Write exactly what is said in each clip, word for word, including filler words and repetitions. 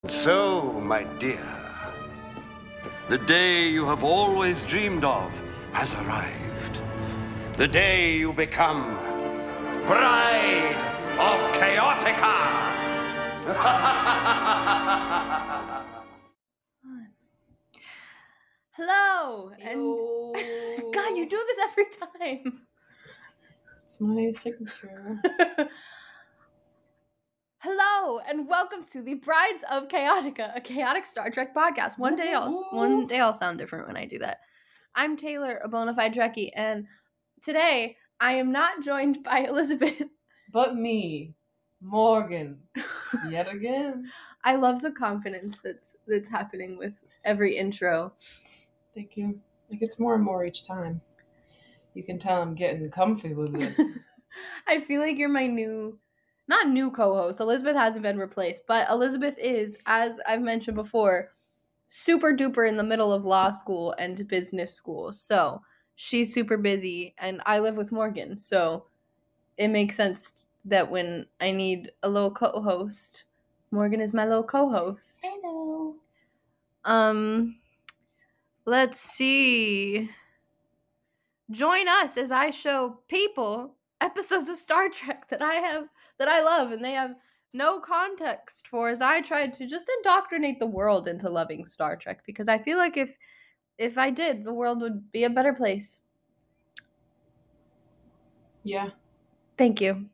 So, my dear, the day you have always dreamed of has arrived. The day you become Bride of Chaotica! Hello! Yo. And God, you do this every time. It's my signature. Hello, and welcome to the Brides of Chaotica, a chaotic Star Trek podcast. One day I'll one day I'll sound different when I do that. I'm Taylor, a bona fide Trekkie, and today I am not joined by Elizabeth. But me, Morgan, yet again. I love the confidence that's that's happening with every intro. Thank you. It gets more and more each time. You can tell I'm getting comfy with it. I feel like you're my new, not new co-host. Elizabeth hasn't been replaced, but Elizabeth is, as I've mentioned before, super duper in the middle of law school and business school. So she's super busy, and I live with Morgan. So it makes sense that when I need a little co-host, Morgan is my little co-host. Hello. Um, let's see. Join us as I show people episodes of Star Trek that I have, that I love, and they have no context for, as I tried to just indoctrinate the world into loving Star Trek, because I feel like if if I did, the world would be a better place. Yeah. Thank you.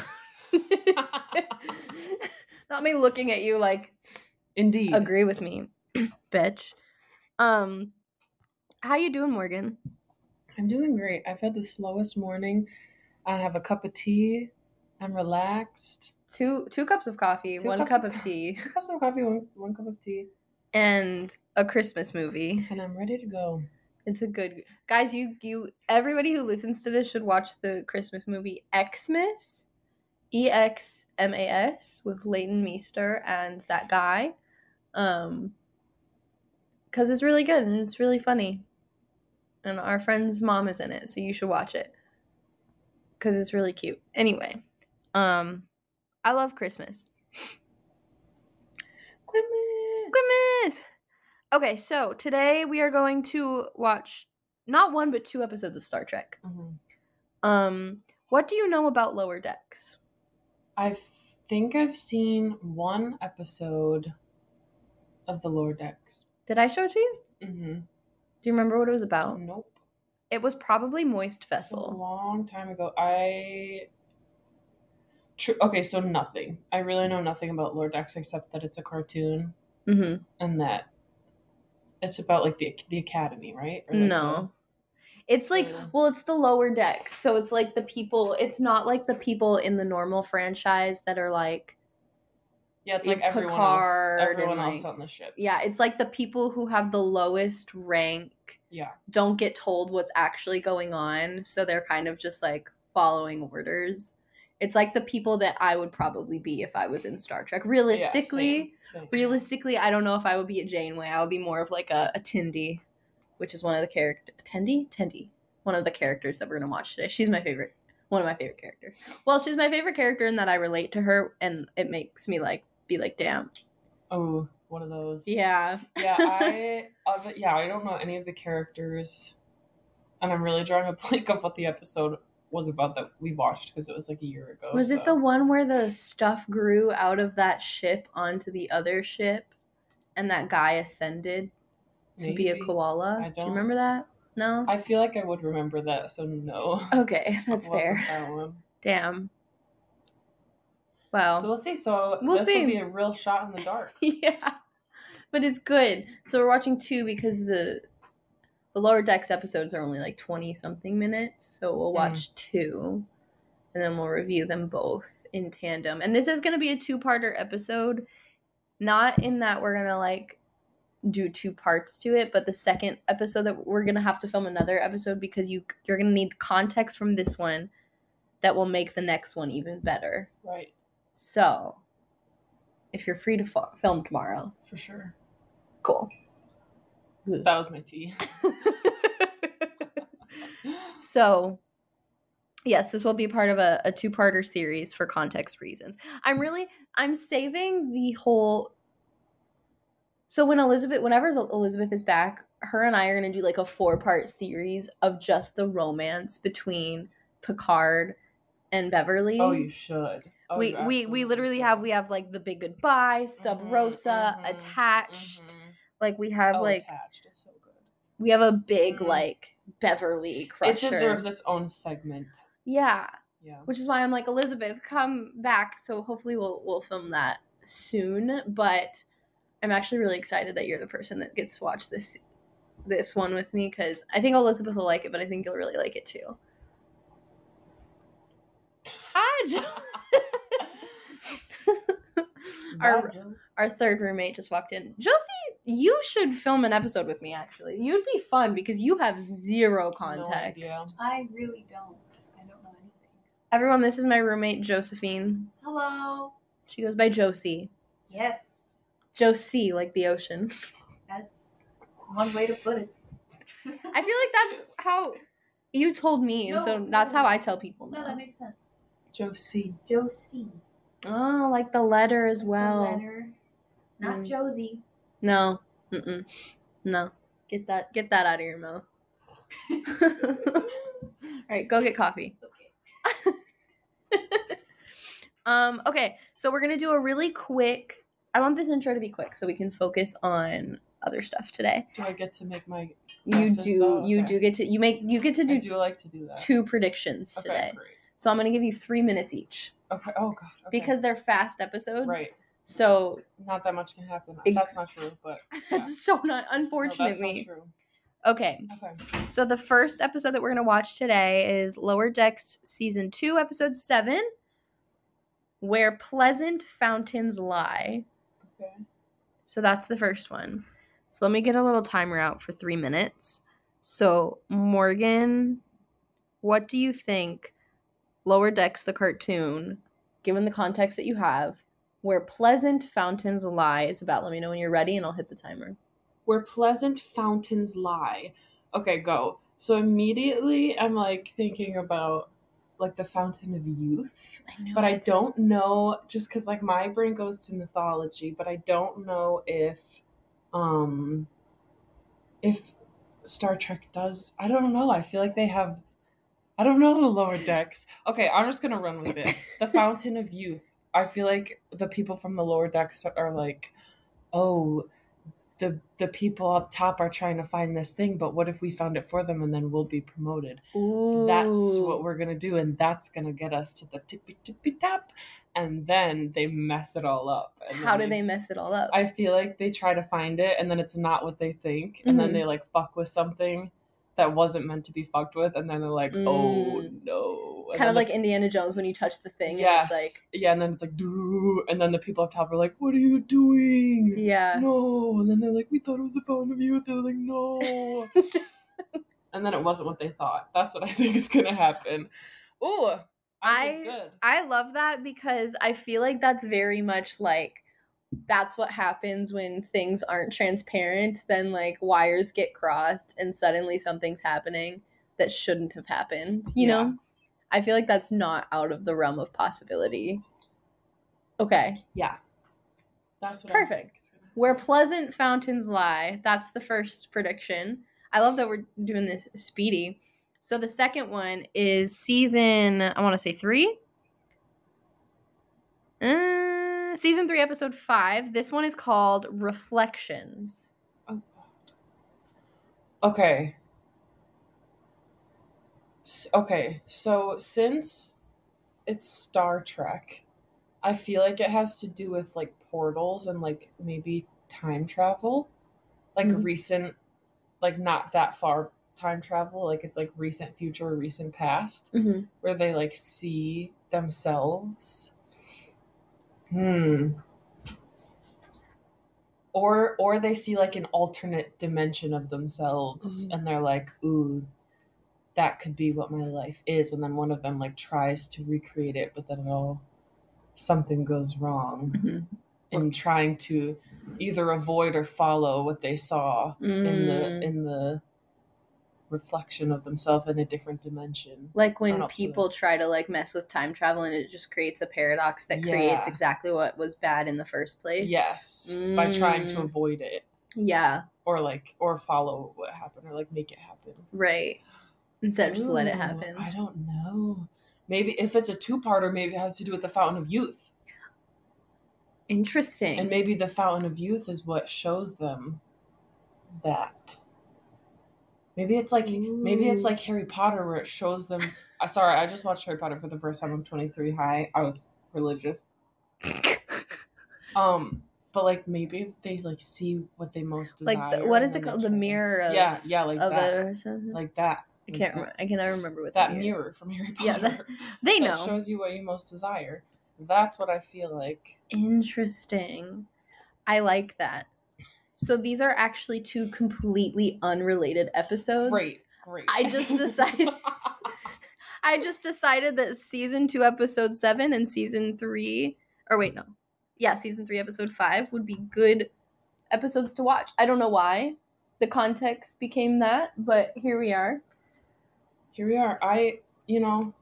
Not me looking at you like, Indeed. agree with me, bitch. Um, how you doing, Morgan? I'm doing great. I've had the slowest morning. I have a cup of tea. I'm relaxed. Two two cups of coffee, Two one cups cup of of co- tea, Two cups of coffee, one, one cup of tea. and a Christmas movie. And I'm ready to go. It's a good, guys. You you everybody who listens to this should watch the Christmas movie Xmas, E X M A S, with Leighton Meester and that guy, um, because it's really good and it's really funny, and our friend's mom is in it, so you should watch it because it's really cute. Anyway, um, I love Christmas. Christmas. Christmas. Okay, so today we are going to watch not one but two episodes of Star Trek. Mm-hmm. Um, what do you know about Lower Decks? I think I've seen one episode of the Lower Decks. Did I show it to you? Mm-hmm. Do you remember what it was about? Nope. It was probably Moist A Vessel. long time ago. I. True. Okay, so nothing. I really know nothing about Lower Decks except that it's a cartoon Mm-hmm. and that it's about like the the academy, right? Or, like, No. It's like, Yeah. well, it's the Lower Decks. So it's like the people, it's not like the people in the normal franchise that are like, Yeah, it's like Like everyone Picard else. and, Everyone else like- on the ship. yeah, it's like the people who have the lowest rank Yeah. don't get told what's actually going on. So they're kind of just like following orders. It's like the people that I would probably be if I was in Star Trek. Realistically, Yeah, same, same. realistically, I don't know if I would be a Janeway. I would be more of like a, a Tindy, which is one of the characters. Tendy? Tendy. One of the characters that we're going to watch today. She's my favorite. One of my favorite characters. Well, she's my favorite character in that I relate to her, and it makes me like be like, damn. Oh, one of those. Yeah. Yeah, I of it, yeah, I don't know any of the characters, and I'm really drawing a blank of what the episode was about that we watched because it was like a year ago. Was so. it the one where the stuff grew out of that ship onto the other ship, and that guy ascended to be a Maybe. koala? I Do don't- you remember that? No? I feel like I would remember that, so no. Okay, that's It wasn't fair. that one. Damn. Wow. So we'll see. So We'll this see. will be a real shot in the dark. Yeah. But it's good. So we're watching two because the the Lower Decks episodes are only like twenty something minutes. So we'll watch two and then we'll review them both in tandem. And this is going to be a two-parter episode. Not in that we're going to like do two parts to it, but the second episode that we're going to have to film another episode because you you're going to need context from this one that will make the next one even better. Right. So, if you're free to f- film tomorrow, For sure. cool. That was my tea. So, yes, this will be part of a, a two-parter series for context reasons. I'm really, I'm saving the whole So when Elizabeth, whenever Elizabeth is back, her and I are going to do like a four-part series of just the romance between Picard and Beverly. Oh, you should. Oh, we you we we literally should. have we have like the big goodbye, Sub Mhm, Rosa, mhm, attached. mhm. Like we have Oh, like attached is so good. we have a big Mm. like Beverly crusher. It deserves its own segment. Yeah. Yeah. Which is why I'm like, Elizabeth, come back. So hopefully we'll we'll film that soon. But I'm actually really excited that you're the person that gets to watch this this one with me, because I think Elizabeth will like it, but I think you'll really like it too. Hi, Jo- our, Bye, Joe. our third roommate just walked in. Josie, you should film an episode with me, actually. You'd be fun because you have zero context. No idea. I really don't. I don't know anything. Everyone, this is my roommate, Josephine. Hello. She goes by Josie. Yes, Josie, like the ocean. that's one way to put it. I feel like that's how you told me, and No, so no, that's no. how I tell people No, now. that makes sense. Josie. Josie. Oh, like the letter as well. The letter. Not Mm. Josie. No. Mm-mm. No. Get that get that out of your mouth. All right, go get coffee. Okay. um, okay, so we're gonna do a really quick I want this intro to be quick so we can focus on other stuff today. Do I get to make my You guesses, do though? you Okay. do get to you make you get to I do do like to do that. two predictions Okay, today. great. So I'm gonna give you three minutes each. Okay. Oh god. Okay. Because they're fast episodes. Right. So not that much can happen. Ex- That's not true, but yeah. that's so not No, unfortunately. that's not true. Okay. Okay. So the first episode that we're gonna watch today is Lower Decks season two, episode seven, Where Pleasant Fountains Lie. Okay. So that's the first one. So let me get a little timer out for three minutes. So Morgan, what do you think Lower Decks the cartoon, given the context that you have, Where Pleasant Fountains Lie is about? Let me know when you're ready and I'll hit the timer. Where pleasant fountains lie. Okay, go. So immediately I'm like thinking about like the fountain of youth. I know. But I it's- don't know, just because like my brain goes to mythology, but I don't know if um if Star Trek does. I don't know. I feel like they have I don't know the Lower Decks. Okay, I'm just gonna run with it. The Fountain of Youth. I feel like the people from the Lower Decks are, are like, oh, the the people up top are trying to find this thing, but what if we found it for them and then we'll be promoted? Ooh. That's what we're gonna do, and that's gonna get us to the tippy tippy tap, and then they mess it all up. And How then do they mess it all up? I feel like they try to find it, and then it's not what they think, and Mhm. then they like fuck with something that wasn't meant to be fucked with, and then they're like, Mm. oh no. And Kind of then like the- Indiana Jones when you touch the thing yes, and it's like, yeah, and then it's like, doo, and then the people up top are like, what are you doing? yeah. No, and then they're like, we thought it was a fountain of youth, and they're like, no. And then it wasn't what they thought. That's what I think is gonna happen. Ooh, I I did good. I love that because I feel like that's very much like that's what happens when things aren't transparent. Then like wires get crossed and suddenly something's happening that shouldn't have happened. You Yeah. know, I feel like that's not out of the realm of possibility. Okay, Yeah, that's what I Perfect. think is gonna happen. Where Pleasant Fountains Lie. That's the first prediction. I love that we're doing this speedy. So the second one is season, I want to say three. Uh, season three, episode five. This one is called Reflections. Oh god. Okay. S- Okay, so since it's Star Trek, I feel like it has to do with like portals and like maybe time travel, like Mhm. recent, like not that far time travel, like it's like recent future or recent past, Mm-hmm. where they like see themselves. Hmm. Or or they see like an alternate dimension of themselves, Mhm. and they're like, ooh, that could be what my life is, and then one of them like tries to recreate it, but then it all something goes wrong Mhm. in trying to either avoid or follow what they saw in the Mm. in the reflection of themselves in a different dimension. Like when Run up to people them. try to like mess with time travel and it just creates a paradox that creates Yeah. exactly what was bad in the first place. Yes, by trying to Mm. avoid it Yeah, or like or follow what happened or like make it happen. right. Instead of just let it Ooh, happen. I don't know. Maybe if it's a two-parter, maybe it has to do with the Fountain of Youth. Interesting. And maybe the Fountain of Youth is what shows them that. Maybe it's like maybe it's Ooh. like Harry Potter where it shows them. Uh, sorry, I just watched Harry Potter for the first time. I'm twenty-three. Hi, I was religious. Um, but like maybe they like see what they most desire. like the, what and is it then they called? The try to- mirror of Yeah, yeah, like of that, it or something. like that. I like can't that. remember. I cannot remember what That the mirror from Harry Potter. Yeah, that- they that know. shows you what you most desire. That's what I feel like. Interesting. I like that. So these are actually two completely unrelated episodes. Great, great. I just decided- I just decided that season two, episode seven, and season three, or wait, no. Yeah, season three, episode five would be good episodes to watch. I don't know why the context became that, but here we are. Here we are. I, you know,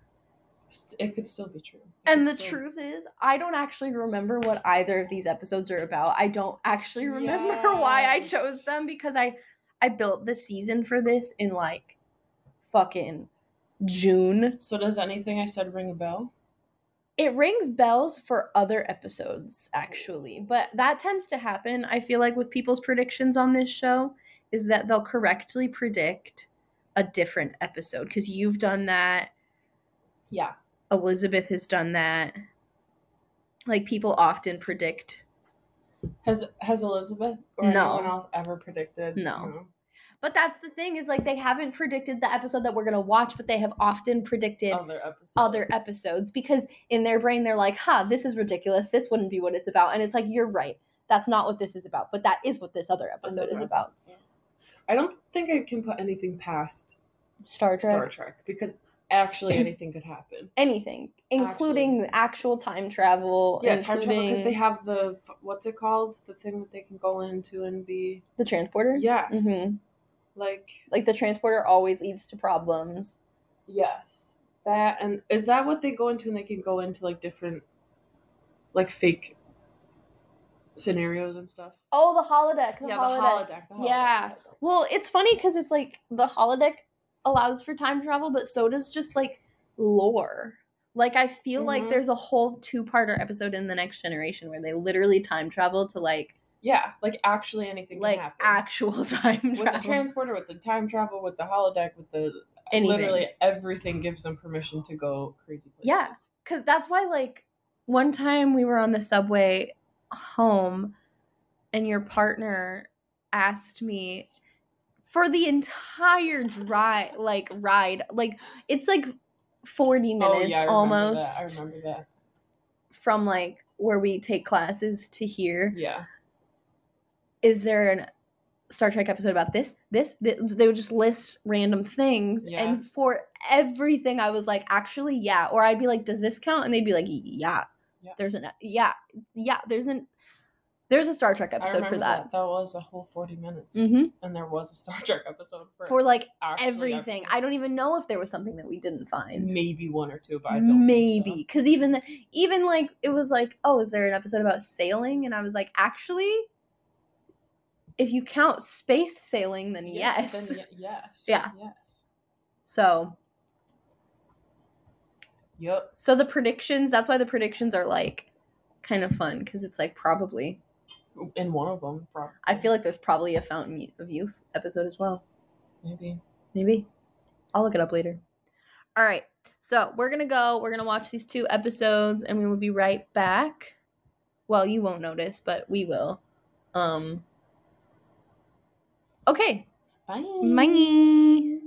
st- it could still be true. It And could the still- truth is, I don't actually remember what either of these episodes are about. I don't actually remember why I Yes. chose them because I I built the season for this in like fucking June. So does anything I said ring a bell? It rings bells for other episodes actually, but that tends to happen. I feel like with people's predictions on this show is that they'll correctly predict a different episode because you've done that. Yeah. Elizabeth has done that. Like people often predict. Has Has Elizabeth or No. anyone else ever predicted? No. But that's the thing is like they haven't predicted the episode that we're going to watch, but they have often predicted Other episodes. other episodes because in their brain they're like, huh, this is ridiculous. This wouldn't be what it's about. And it's like, you're right. That's not what this is about. But that is what this other episode Another is about. episode. I don't think I can put anything past Star Trek. Star Trek because actually anything could happen. Anything. Including Actually. actual time travel. Yeah, time travel because including they have the what's it called? The thing that they can go into and be. the transporter. Yes. hmm Like Like the transporter always leads to problems. yes, that and is that what they go into and they can go into like different, like fake scenarios and stuff. Oh, the holodeck. The yeah, holodeck. the holodeck. The holodeck. Yeah. Well, it's funny because it's like the holodeck allows for time travel, but so does just like lore. Like I feel like Mhm. there's a whole two-parter episode in The Next Generation where they literally time travel to like Yeah, like actually anything like can happen. actual time with travel. the transporter, with the time travel, with the holodeck, with the Anything. literally everything gives them permission to go crazy places. Yeah. Cause that's why like one time we were on the subway home and your partner asked me for the entire drive like ride, like it's like forty minutes oh, yeah, I remember almost That. I remember that. from like where we take classes to here. Yeah. Is there an Star Trek episode about this, this, this? They would just list random things. Yeah. And for everything, I was like, actually, yeah. Or I'd be like, does this count? And they'd be like, yeah. Yeah. There's an, yeah. Yeah. There's an, there's a Star Trek I episode remember for that. that. That was a whole forty minutes. Mm-hmm. And there was a Star Trek episode for, For like actually everything. I don't even know if there was something that we didn't find. maybe one or two, but I don't Maybe. think Because even, even like, it was like, oh, is there an episode about sailing? And I was like, actually, if you count space sailing, then so. Yeah, yes. then ye- yes. Yeah. Yes. So, Yep. so the predictions, that's why the predictions are like kind of fun because it's like probably, In one of them, probably. I feel like there's probably a Fountain of Youth episode as well. Maybe. Maybe. I'll look it up later. All right. So we're going to go, we're going to watch these two episodes and we will be right back. Well, you won't notice, but we will. Um, okay. Bye. Bye.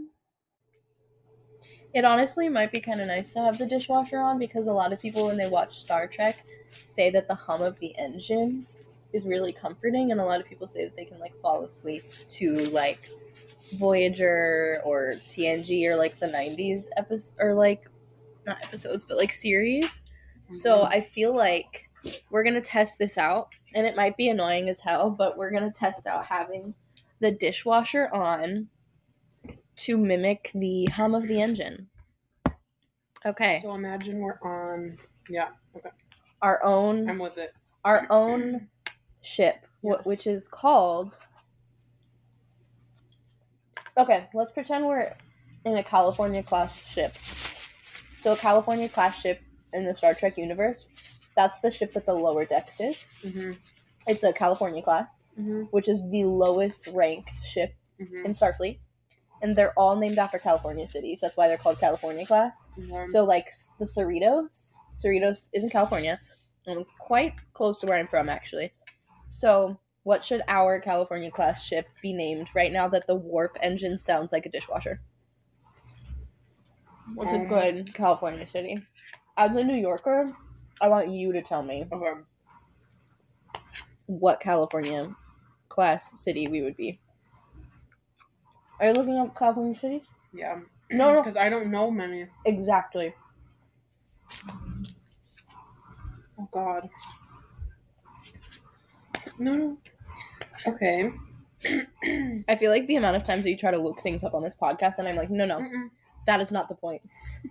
It honestly might be kind of nice to have the dishwasher on because a lot of people, when they watch Star Trek, say that the hum of the engine is really comforting, and a lot of people say that they can like fall asleep to like Voyager or T N G or like the nineties episode or like not episodes but like series. So Mhm. I feel like we're gonna test this out, and it might be annoying as hell, but we're gonna test out having the dishwasher on to mimic the hum of the engine. Okay. So imagine we're on. Yeah. Okay. Our own I'm with it. our own ship, wh- Yes. which is called. Okay, let's pretend we're in a California class ship. So a California class ship in the Star Trek universe, that's the ship that the lower decks is. Mhm. It's a California class, Mhm. which is the lowest ranked ship Mhm. in Starfleet, and they're all named after California cities. That's why they're called California class. Mhm. So like s- the Cerritos, Cerritos is in California, and quite close to where I'm from actually. So what should our California class ship be named right now that the warp engine sounds like a dishwasher? What's a Um, good California city? As a New Yorker, I want you to tell me Okay. what California class city we would be. Are you looking up California cities? Yeah. No, no. Because I don't know many. Exactly. Oh God. No. No. Okay. I feel like the amount of times that you try to look things up on this podcast, and I'm like, no, no, Mm-mm. that is not the point.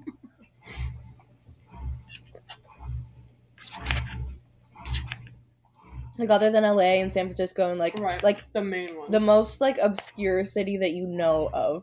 Like other than L A and San Francisco and like Right. like The main one. the most like obscure city that you know of.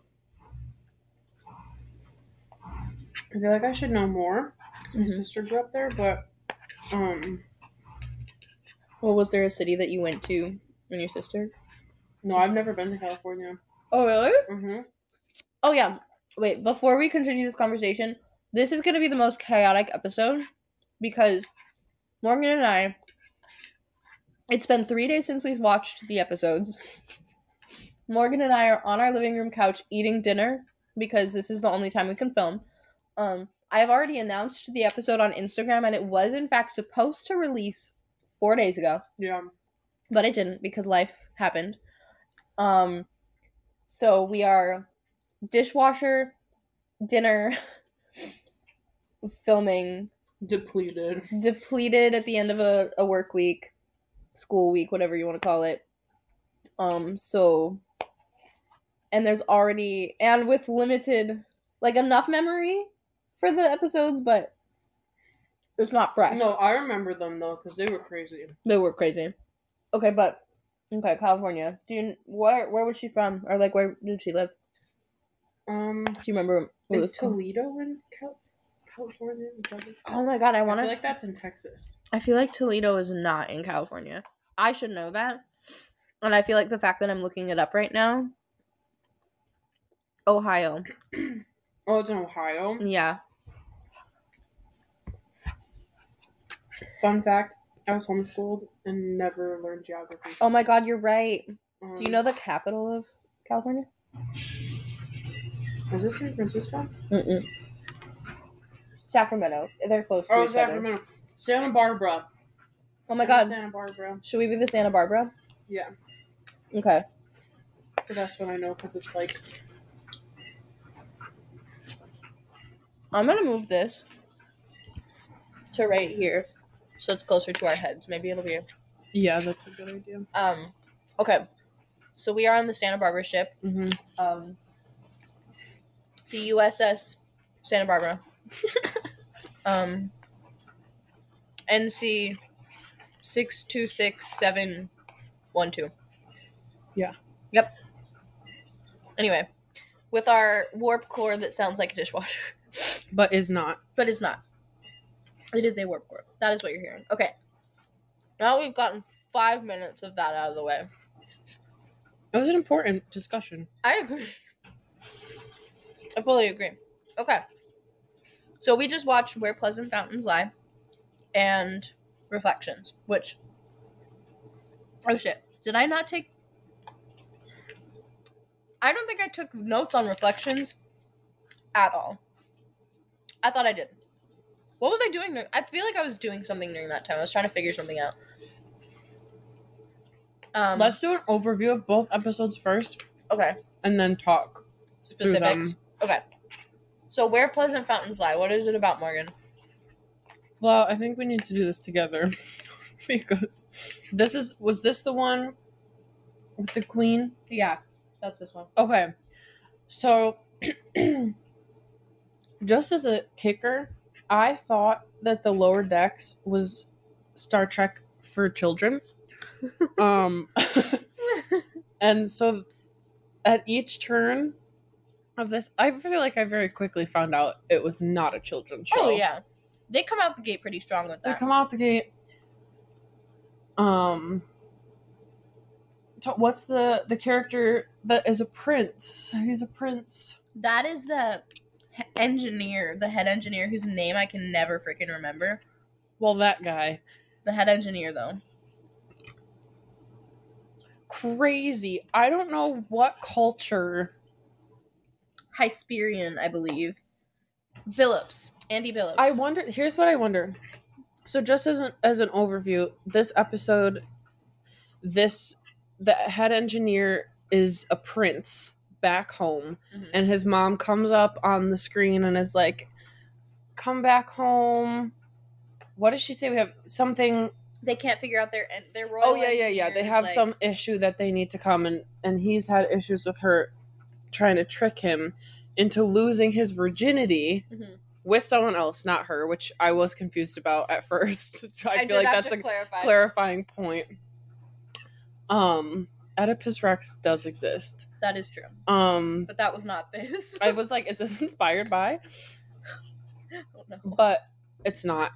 I feel like I should know more. 'Cause my Mhm. sister grew up there, but um, Well, was there a city that you went to and your sister? no, I've never been to California. Oh really? Mm-hmm. Oh yeah. Wait, before we continue this conversation, this is gonna be the most chaotic episode because Morgan and I, it's been three days since we've watched the episodes. Morgan and I are on our living room couch eating dinner because this is the only time we can film. Um, I have already announced the episode on Instagram, and it was in fact supposed to release four days ago, Yeah. but it didn't because life happened. Um, so we are dishwasher, dinner, filming, Depleted. depleted at the end of a, a work week, school week, whatever you want to call it. Um, so, and there's already, and with limited, like enough memory for the episodes, but it's not fresh. No, I remember them though, because they were crazy. They were crazy. Okay, but, okay, California. Do you, where, where was she from? Or like, where did she live? Um, Do you remember what it is was called? Toledo in Cal- California? Is that it? Oh my god, I I want to. feel like that's in Texas. I feel like Toledo is not in California. I should know that. And I feel like the fact that I'm looking it up right now. Ohio. Oh, it's in Ohio. Yeah. Fun fact: I was homeschooled and never learned geography. Oh my god, you're right. Um, Do you know the capital of California? Is this San Francisco? Mm-mm. Sacramento. They're close to Oh, each other. Sacramento. Santa Barbara. Oh my god. Santa Barbara. Should we be the Santa Barbara? Yeah. Okay. So that's what I know because it's like. I'm gonna move this to right here so it's closer to our heads. Maybe it'll be. Yeah, that's a good idea. Um, okay. So we are on the Santa Barbara ship. Mm-hmm. Um, the U S S Santa Barbara. um, N C six two six seven one two. Yeah. Yep. Anyway, with our warp core that sounds like a dishwasher, But is not. but it's not. It is a warp core. That is what you're hearing. Okay. Now we've gotten five minutes of that out of the way. It was an important discussion. I agree. I fully agree. Okay. So we just watched Where Pleasant Fountains Lie and Reflections, which... Oh shit. Did I not take... I don't think I took notes on Reflections at all. I thought I did. What was I doing? During... I feel like I was doing something during that time. I was trying to figure something out. Um, Let's do an overview of both episodes first, okay. and then talk through Specifics. them. Okay. So Where Pleasant Fountains Lie. What is it about, Morgan? Well, I think we need to do this together because this is was this the one with the queen? Yeah, that's this one. Okay. So, just as a kicker, I thought that the Lower Decks was Star Trek for children. um, and so at each turn of this, I feel like I very quickly found out it was not a children's show. Oh yeah, they come out the gate pretty strong with They that. come out the gate. Um, so what's the the character that is a prince? He's a prince. That is the he- engineer, the head engineer, whose name I can never freaking remember. Well, that guy. The head engineer, though. Crazy. I don't know what culture. Hysperion, I believe. Billups. Andy Billups. I wonder. Here's what I wonder. So, just as an as an overview, this episode, this the head engineer is a prince back home, Mhm. and his mom comes up on the screen and is like, "Come back home." What does she say? We have something. They can't figure out their en- their royal Oh yeah, yeah, yeah. They engineers, have like- some issue that they need to come, and and he's had issues with her trying to trick him into losing his virginity Mhm. with someone else, not her, which I was confused about at first. I, I feel did like have that's to a clarify. clarifying point. Um, Oedipus Rex does exist. That is true, Um, but that was not this. I was like, is this inspired by? Oh, no. But it's not.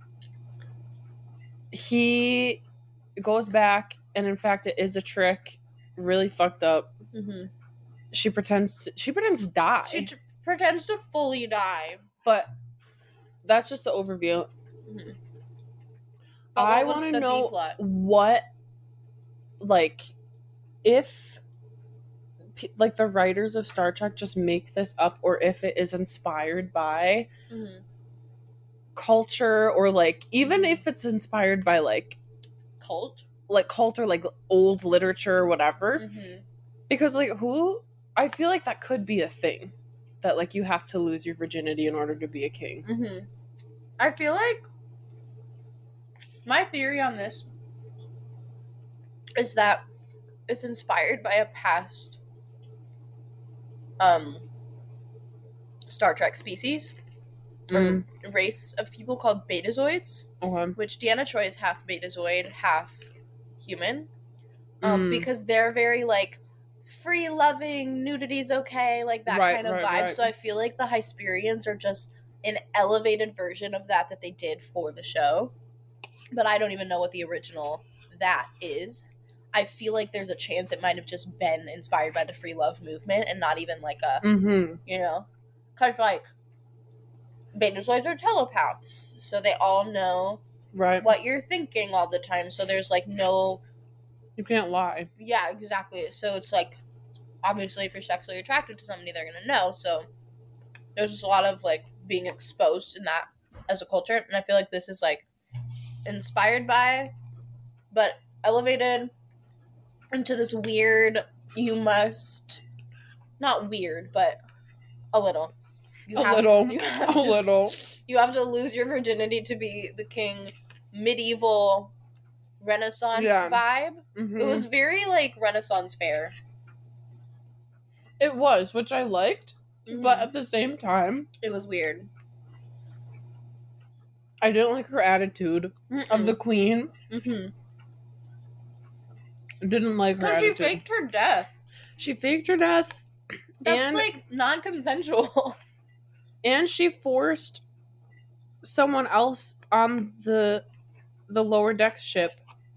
He goes back, and in fact, it is a trick. Really fucked up. hmm She pretends. To, she pretends to die. She t- pretends to fully die. but that's just the overview. Mhm. But I what was want to the know B-plot? what, like, if, p- like, the writers of Star Trek just make this up, or if it is inspired by Mhm. culture, or, like, even if it's inspired by, like, Cult. like cult or, like, old literature or whatever. hmm Because, like, who, I feel like that could be a thing. That, like, you have to lose your virginity in order to be a king. hmm I feel like my theory on this is that it's inspired by a past um Star Trek species Mm, or race of people called Betazoids, okay. which Deanna Troi is half Betazoid, half human. Um, Mm. because they're very like free loving, nudity's okay, like that Right, kind of right, vibe. right. So I feel like the Hysperians are just an elevated version of that that they did for the show. But I don't even know what the original that is. I feel like there's a chance it might have just been inspired by the free love movement and not even like a, Mm-hmm. you know, because like Betazoids are telepaths, so they all know Right. what you're thinking all the time. So there's like no, You can't lie. yeah, exactly. So it's like, obviously, if you're sexually attracted to somebody, they're gonna know. So there's just a lot of like being exposed in that as a culture, and I feel like this is like inspired by, but elevated into this weird. You must, not weird, but a little. You A little. You have A to- little. You have to lose your virginity to be the king. Medieval Renaissance Yeah. vibe. Mhm. It was very like Renaissance fair. It was, which I liked, but Mhm. at the same time, It was weird. I didn't like her attitude of the queen. Mm-hmm. I didn't like her Because she attitude. faked her death. She faked her death, That's and like non-consensual. and she forced someone else on the the lower decks ship,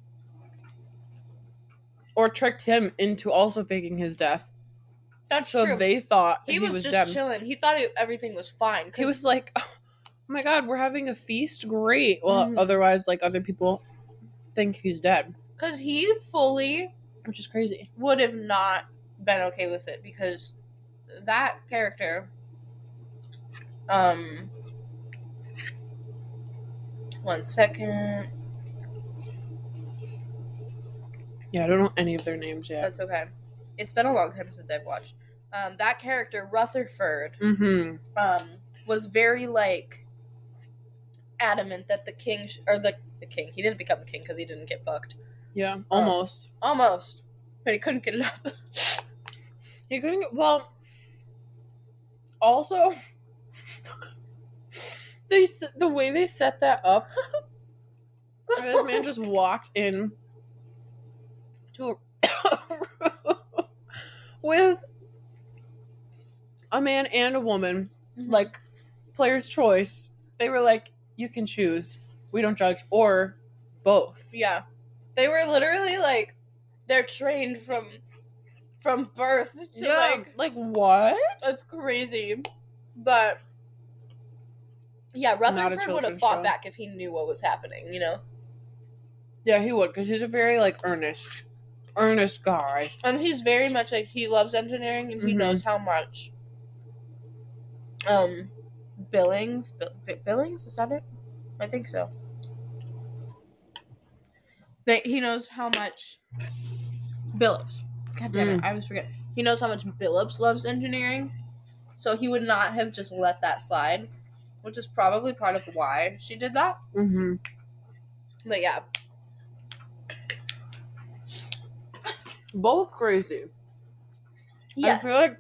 or tricked him into also faking his death. That's So true. they thought he, he, was, was just dead. chilling. He thought it, everything was fine. 'cause- He was like, "Oh my god, we're having a feast. Great." Well, Mhm. otherwise, like other people think he's dead, because he fully which is crazy. would have not been okay with it because that character, um, one second. Yeah, I don't know any of their names yet. That's okay. It's been a long time since I've watched. Um, that character Rutherford Mm-hmm. um was very like adamant that the king sh- or the the king he didn't become the king because he didn't get fucked Yeah, almost. almost, but he couldn't get it up. He couldn't. Get, well, Also, they s- the way they set that up, this man just walked in to a room with a man and a woman, like player's choice. They were like, you can choose. We don't judge, or both. Yeah. They were literally like, they're trained from from birth to Yeah, like, like what? that's crazy. But yeah, Not a Rutherford would have children's fought show. back if he knew what was happening, you know? Yeah, he would, because he's a very like earnest, earnest guy. And he's very much like, he loves engineering and he Mhm. knows how much um Billings Bill, Billings is that it? I think so. That he knows how much Billups. God damn it, Mm. I always forget. He knows how much Billups loves engineering, so he would not have just let that slide, which is probably part of why she did that. Mm-hmm. But yeah, Both crazy. yes, I feel like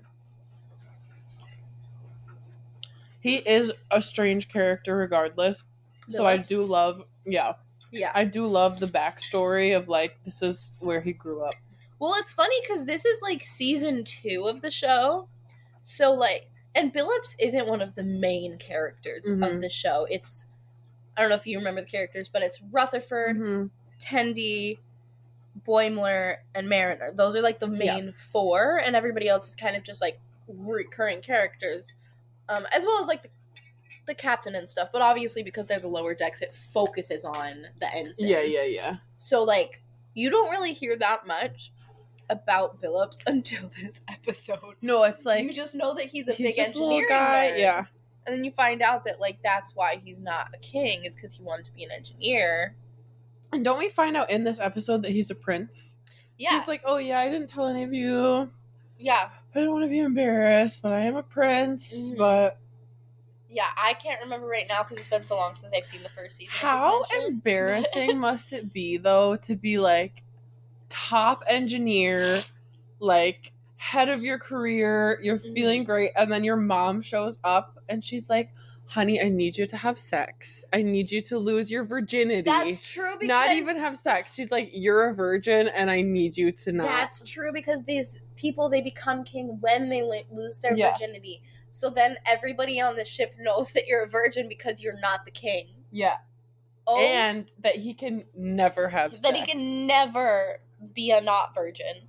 he is a strange character regardless. So I Billups. do love, yeah, yeah. I do love the backstory of like, this is where he grew up. Well, it's funny because this is like season two of the show, so like, and Billups isn't one of the main characters Mhm. of the show. It's, I don't know if you remember the characters, but it's Rutherford, Mm-hmm. Tendi, Boimler, and Mariner. Those are like the main four, and everybody else is kind of just like recurring characters, um, as well as like the, the captain and stuff. But obviously, because they're the lower decks, it focuses on the ensigns. Yeah, yeah, yeah. So like, you don't really hear that much about Billups until this episode. No, it's like, you just know that he's a he's big just a little engineering guy. nerd. Yeah. And then you find out that like that's why he's not a king, is because he wanted to be an engineer. And don't we find out in this episode that he's a prince? Yeah. He's like, oh yeah, I didn't tell any of you. yeah. I don't want to be embarrassed, but I am a prince. Mhm. But Yeah, I can't remember right now because it's been so long since I've seen the first season. if it's how mentioned. embarrassing must it be, though, to be like top engineer, like head of your career, you're Mhm. feeling great, and then your mom shows up and she's like, honey, I need you to have sex. I need you to lose your virginity. That's true because Not even have sex. She's like, you're a virgin and I need you to not. That's true because these people, they become king when they lo- lose their Yeah. virginity. So then everybody on the ship knows that you're a virgin because you're not the king. Yeah. Oh, And that he can never have sex. that he can never be a not virgin.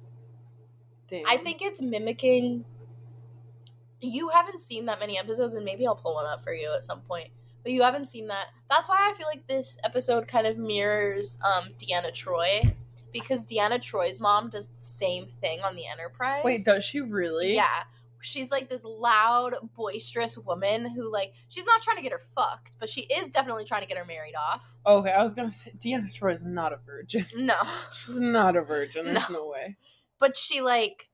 Damn. I think it's mimicking. You haven't seen that many episodes, and maybe I'll pull one up for you at some point. But you haven't seen that. That's why I feel like this episode kind of mirrors um, Deanna Troi, because Deanna Troy's mom does the same thing on the Enterprise. Wait, does she really? Yeah. She's like this loud, boisterous woman who, like, she's not trying to get her fucked, but she is definitely trying to get her married off. Okay, I was gonna say Deanna Troy is not a virgin. No. She's not a virgin. There's No. no way. But she, like,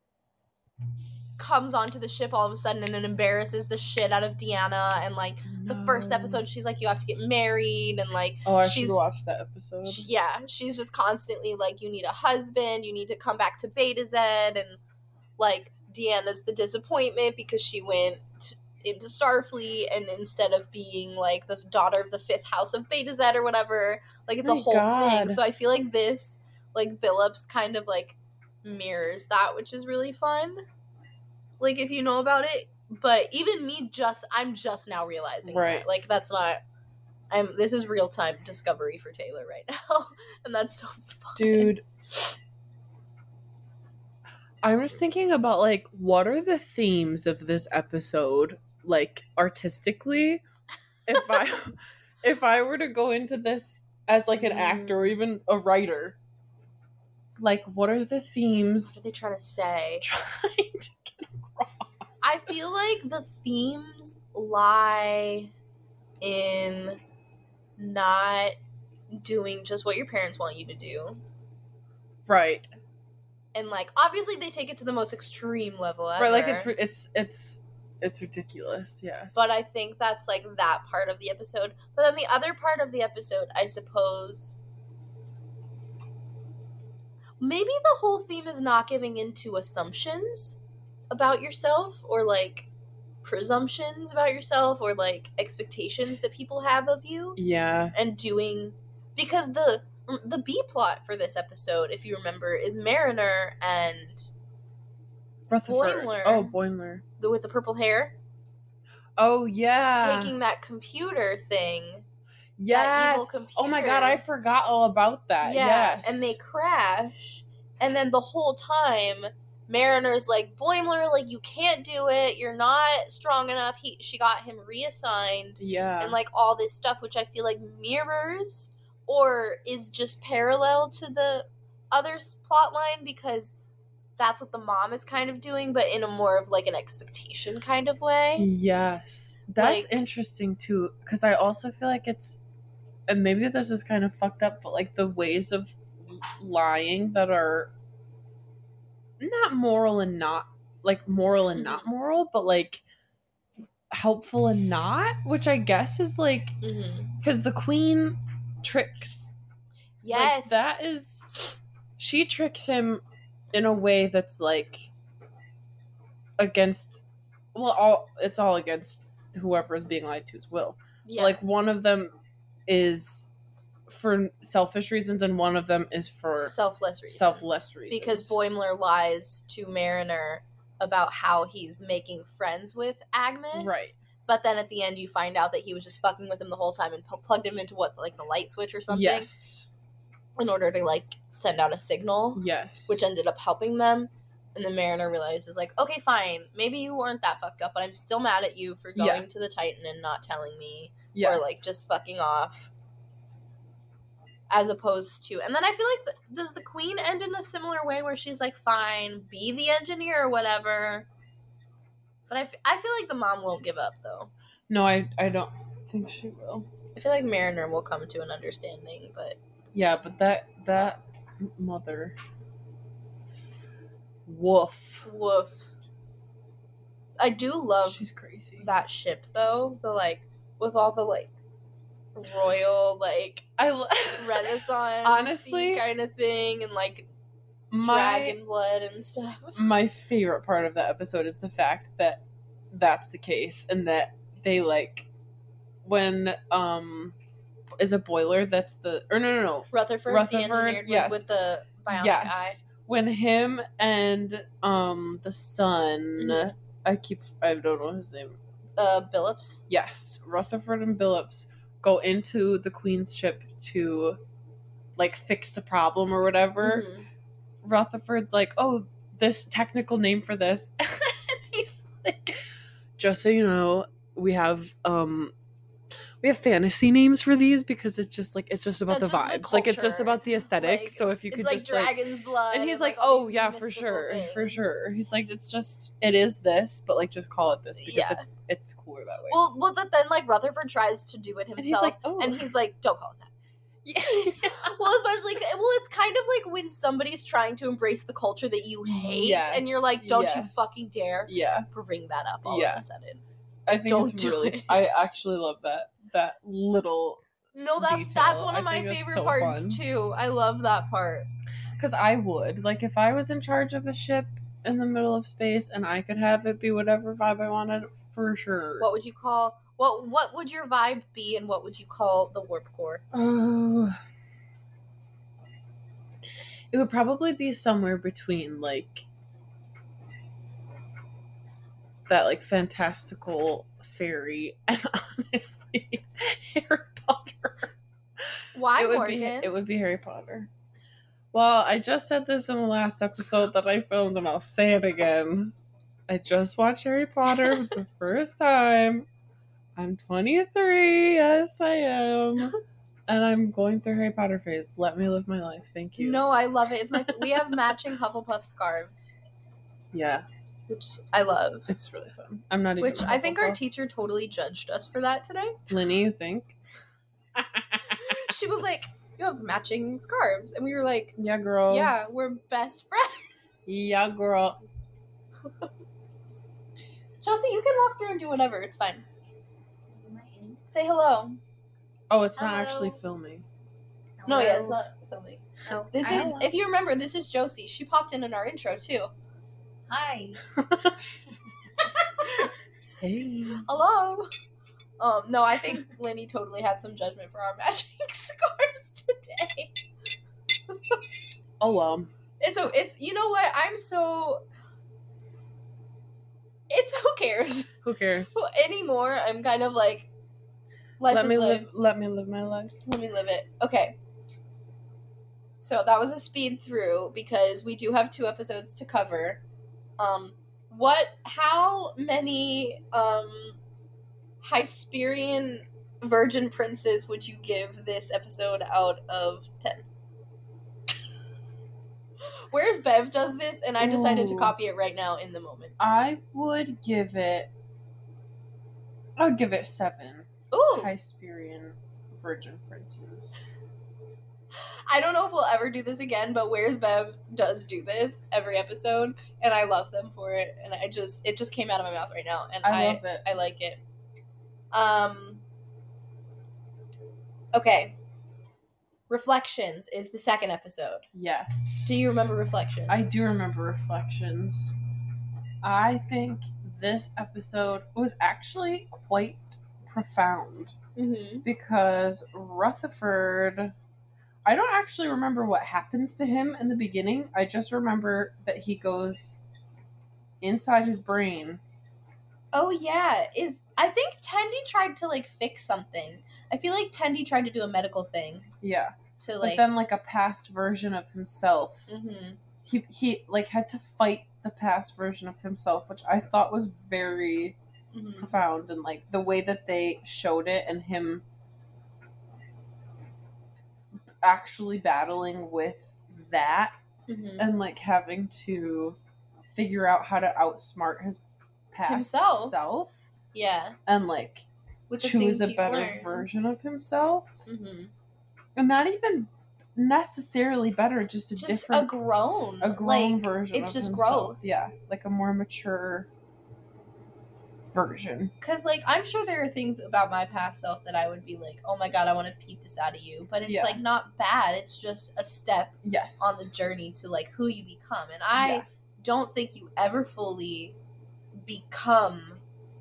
comes onto the ship all of a sudden and it embarrasses the shit out of Deanna. And, like, the first No. episode, she's like, you have to get married. And, like, Oh, I she's- should watch that episode. sh- yeah, she's just constantly like, you need a husband, you need to come back to Beta Z. And, like, Deanna's the disappointment because she went t- into Starfleet, and instead of being like the daughter of the fifth house of Beta Z or whatever, like it's My a whole God. thing. So I feel like this, like Billups, kind of like mirrors that, which is really fun. Like if you know about it, but even me, just I'm just now realizing Right. that. Like that's not. I'm. This is real time discovery for Taylor right now, and that's so fun. Dude. I'm just thinking about like what are the themes of this episode, like artistically? If I if I were to go into this as like an Mm. actor or even a writer, like what are the themes What are they trying to say? trying to get across? I feel like the themes lie in not doing just what your parents want you to do. Right. And like obviously they take it to the most extreme level ever. Right, like it's ri- it's it's it's ridiculous, yes. But I think that's like that part of the episode. But then the other part of the episode, I suppose, maybe the whole theme is not giving into assumptions about yourself, or like presumptions about yourself or like expectations that people have of you Yeah. and doing because the the B plot for this episode, if you remember, is Mariner and Rutherford. Boimler. Oh, Boimler. the with the purple hair Oh, yeah. taking that computer thing. That Yes. evil computer. Oh my god, I forgot all about that. Yeah, Yes. and they crash, and then the whole time, Mariner's like, Boimler, like, you can't do it, you're not strong enough. He, she got him reassigned, Yeah. and, like, all this stuff, which I feel like mirrors, or is just parallel to the other plot line, because that's what the mom is kind of doing, but in a more of, like, an expectation kind of way. Yes. That's Like- interesting, too, because I also feel like it's, and maybe this is kind of fucked up, but, like, the ways of lying that are not moral and not, like, moral and Mhm. not moral, but, like, helpful and not, which I guess is, like, Mm-hmm. because the queen tricks. Yes. Like, that is, she tricks him in a way that's, like, against, well, all it's all against whoever is being lied to's will. yeah. Like, one of them is for selfish reasons, and one of them is for selfless reasons. selfless reasons. Because Boimler lies to Mariner about how he's making friends with Agnes. Right. But then at the end, you find out that he was just fucking with him the whole time and pu- plugged him into what, like the light switch or something, Yes. in order to like send out a signal, Yes. which ended up helping them. And then Mariner realizes, like, okay, fine, maybe you weren't that fucked up, but I'm still mad at you for going Yeah. to the Titan and not telling me, yes. or like just fucking off. As opposed to, and then I feel like, the, does the queen end in a similar way where she's like, fine, be the engineer or whatever? But I, f- I feel like the mom won't give up, though. No, I I don't think she will. I feel like Mariner will come to an understanding, but Yeah, but that that mother. Woof. woof. I do love She's crazy. that ship, though, the like, with all the like, royal, like, I lo- Renaissance Honestly, kind of thing, and like, my dragon blood and stuff. my favorite part of that episode is the fact that that's the case, and that they like when um is a boiler that's the or no no no Rutherford, Rutherford, the engineer yes. with, with the bionic yes eye. when him and um the son Mhm. I keep I don't know his name Uh, Billups. yes Rutherford and Billups go into the Queen's ship to like fix the problem or whatever. Mhm. Rutherford's like, oh, this technical name for this. And he's like, just so you know, we have um we have fantasy names for these because it's just like it's just about It's the just the vibes. Like it's just culture. about the aesthetic. Like, so if you could It's like just like dragon's blood. and he's like, all oh these yeah, for mystical sure, for things. sure. He's like, it's just it is this, but like just call it this because Yeah. it's it's cooler that way. Well, well, but then like Rutherford tries to do it and he's himself, like, oh, and he's like, don't call it that. yeah. Well, especially, well, it's kind of like when somebody's trying to embrace the culture that you hate, Yes, and you're like, don't you yes. fucking dare yeah. bring that up all Yeah. of a sudden. I think Don't it's do really. it. I actually love that that little No, that's Detail. that's one of I my think it's favorite so parts fun. too. I love that part. because I would like if I was in charge of a ship in the middle of space and I could have it be whatever vibe I wanted for sure. What would you call what? What would your vibe be, and what would you call the warp core? Oh, it would probably be somewhere between like that like fantastical fairy and honestly Harry Potter. Why it would Morgan? be it would be Harry Potter. Well, I just said this in the last episode that I filmed, and I'll say it again. I just watched Harry Potter for the first time. I'm twenty-three, yes I am. And I'm going through Harry Potter phase. Let me live my life. Thank you. No, I love it. It's my. We have matching Hufflepuff scarves, Yeah, which I love. it's really fun. I'm not even Which a I think our Hufflepuff. teacher totally judged us for that today. Linny, you think? She was like, "You have matching scarves," and we were like, Yeah, girl. "Yeah, we're best friends." Yeah, girl. Chelsea, you can walk through and do whatever. It's fine. Say hello. Oh, it's not Hello. actually filming. No, yeah, it's not filming. Oh, This I is, know. if you remember, this is Josie. She popped in in our intro too. Hi. Hey. Hello. Um, no, I think Linny totally had some judgment for our matching scarves today. Oh, um. It's a, it's you know what? I'm so. It's who cares Who cares? well, anymore. I'm kind of like, life let is me life. live. Let me live my life. Let me live it. Okay. So that was a speed through because we do have two episodes to cover. Um, what? How many um, Hysperian virgin princes would you give this episode out of ten? Where's Bev does this, and I decided to Ooh. copy it right now in the moment. I would give it. I would give it seven. Ooh, Hysperian virgin princes. I don't know if we'll ever do this again, but Where's Bev does do this every episode, and I love them for it. And I just it just came out of my mouth right now, and I I love it. I like it. Um. Okay. Reflections is the second episode. Yes. Do you remember Reflections? I do remember Reflections. I think this episode was actually quite profound Mm-hmm. because Rutherford. I don't actually remember what happens to him in the beginning. I just remember that he goes inside his brain. Oh yeah, is I think Tendi tried to like fix something. I feel like Tendi tried to do a medical thing Yeah. to like. But then like a past version of himself. Mm-hmm. He he like had to fight the past version of himself, which I thought was very Mm-hmm. profound, and like the way that they showed it and him actually battling with that Mm-hmm. and like having to figure out how to outsmart his past Himself. self Yeah, and like with the choose things a he's better learned. version of himself, Mm-hmm. and not even necessarily better, just a Just different a grown, a grown like, version it's of just himself. growth. Yeah, like a more mature version. Because, like, I'm sure there are things about my past self that I would be like, oh my god, I want to beat this out of you. But it's, Yeah. like, not bad. It's just a step Yes. on the journey to, like, who you become. And I Yeah. don't think you ever fully become.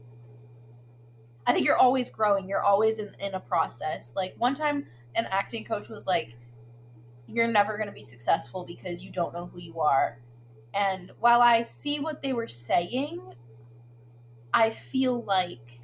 I think you're always growing. You're always in, in a process. Like, one time, an acting coach was like, you're never going to be successful because you don't know who you are. And while I see what they were saying, I feel like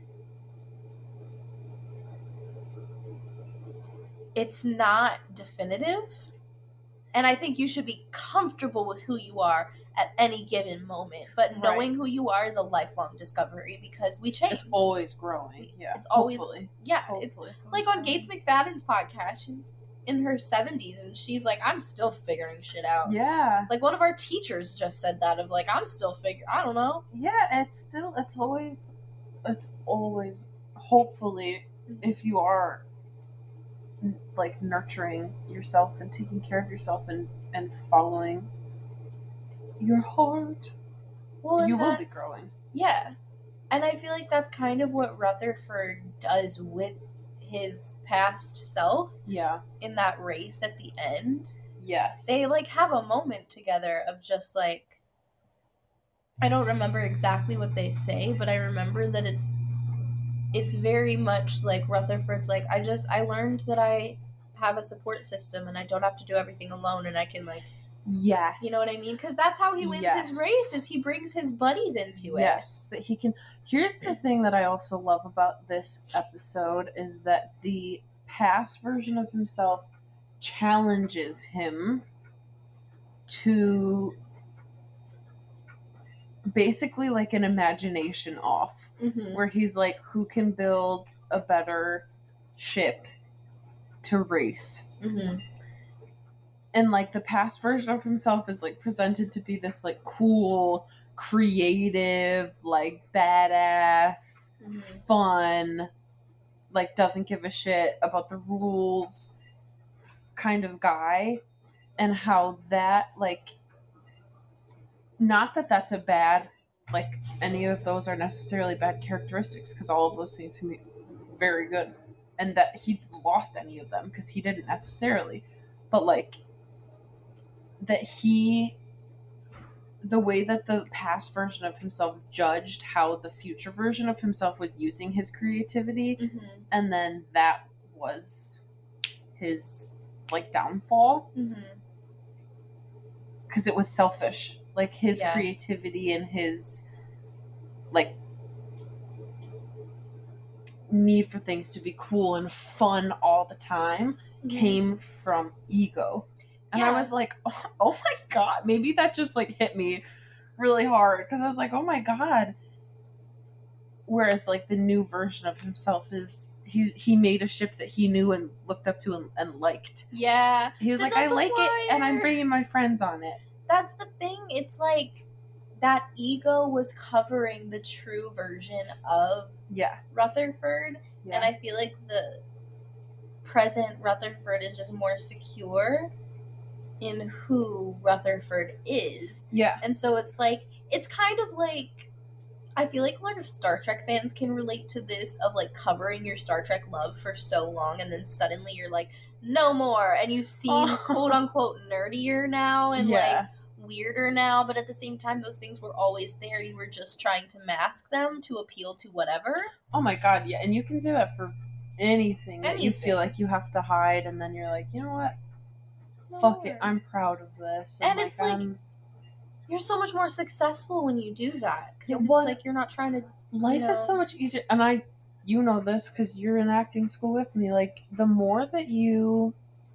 it's not definitive. And I think you should be comfortable with who you are at any given moment. But knowing Right. who you are is a lifelong discovery because we change. It's always growing. Yeah. It's always- Hopefully. yeah, Hopefully it's it's always like on growing. Gates McFadden's podcast, she's in her seventies and she's like, I'm still figuring shit out. Yeah. Like one of our teachers just said that of like, I'm still figuring, I don't know. Yeah, it's still it's always it's always hopefully if you are n- like nurturing yourself and taking care of yourself and and following your heart, Well, and you will be that's- growing. Yeah. And I feel like that's kind of what Rutherford does with his past self Yeah. in that race at the end. Yes. They like have a moment together of just like, I don't remember exactly what they say, but I remember that it's it's very much like Rutherford's like, I just I learned that I have a support system and I don't have to do everything alone and I can like, Yes. you know what I mean? Because that's how he wins Yes. his race is he brings his buddies into it. Yes, that he can. Here's the thing that I also love about this episode is that the past version of himself challenges him to basically like an imagination off, Mm-hmm. where he's like, who can build a better ship to race? Mm-hmm. And like the past version of himself is like presented to be this like cool, creative, like badass, Mm-hmm. fun, like doesn't give a shit about the rules kind of guy, and how that like not that that's a bad like any of those are necessarily bad characteristics, because all of those things can be very good, and that he lost any of them because he didn't necessarily, but like that he the way that the past version of himself judged how the future version of himself was using his creativity, Mm-hmm. and then that was his like downfall Mm-hmm. because it was selfish. Like his Yeah. creativity and his like need for things to be cool and fun all the time came from ego. And I Yeah. was like, oh, oh my god, maybe that just like hit me really hard because I was like, oh my god. Whereas like the new version of himself is he he made a ship that he knew and looked up to and, and liked. Yeah. He was But like, I that's a like it and I'm liar. bringing my friends on it. That's the thing. It's like that ego was covering the true version of Yeah. Rutherford, yeah. and I feel like the present Rutherford is just more secure in who Rutherford is. yeah. And so it's like, it's kind of like, I feel like a lot of Star Trek fans can relate to this of like covering your Star Trek love for so long and then suddenly you're like, no more. And you seem Oh. quote unquote nerdier now and Yeah. like weirder now. But at the same time, those things were always there. You were just trying to mask them to appeal to whatever. Oh my god, yeah. And you can do that for anything, that you Anything. feel like you have to hide, and then you're like, you know what? No Fuck more. it. I'm proud of this. And it's like- I'm- You're so much more successful when you do that. Yeah, Because well, it's like you're not trying to. life you is know. so much easier. And I, you know this because you're in acting school with me. Like, the more that you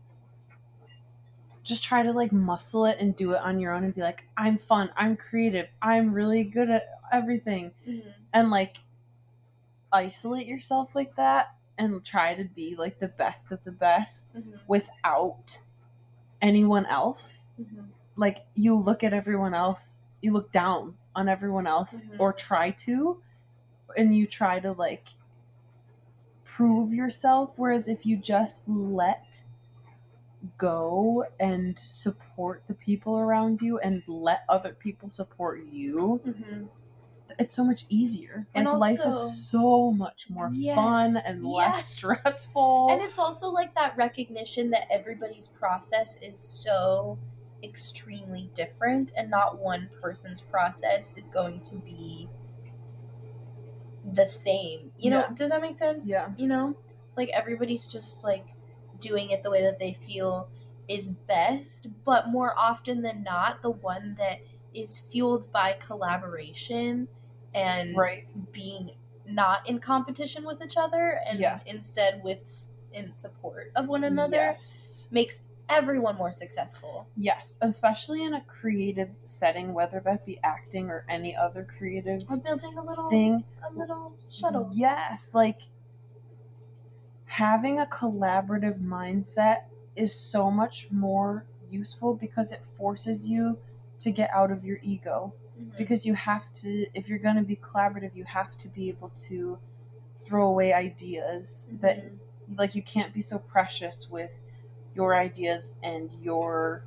just try to like muscle it and do it on your own and be like, I'm fun, I'm creative, I'm really good at everything, Mhm. and like isolate yourself like that and try to be like the best of the best Mhm. without anyone else. Mhm. Like, you look at everyone else, you look down on everyone else, Mhm. or try to, and you try to like prove yourself. Whereas if you just let go and support the people around you and let other people support you, Mhm. it's so much easier. Like, And life also- is so much more Yes, fun and less yes. stressful. And it's also like that recognition that everybody's process is so extremely different, and not one person's process is going to be the same. You know, Yeah. does that make sense? Yeah. You know? It's like everybody's just like doing it the way that they feel is best, but more often than not, the one that is fueled by collaboration and Right. being not in competition with each other and Yeah. instead with in support of one another Yes. makes everyone more successful. Yes, especially in a creative setting, whether that be acting or any other creative Or building a little thing. a little shuttle. Yes, like having a collaborative mindset is so much more useful because it forces you to get out of your ego. Mhm. Because you have to, if you're going to be collaborative, you have to be able to throw away ideas that, Mhm. like, you can't be so precious with your ideas and your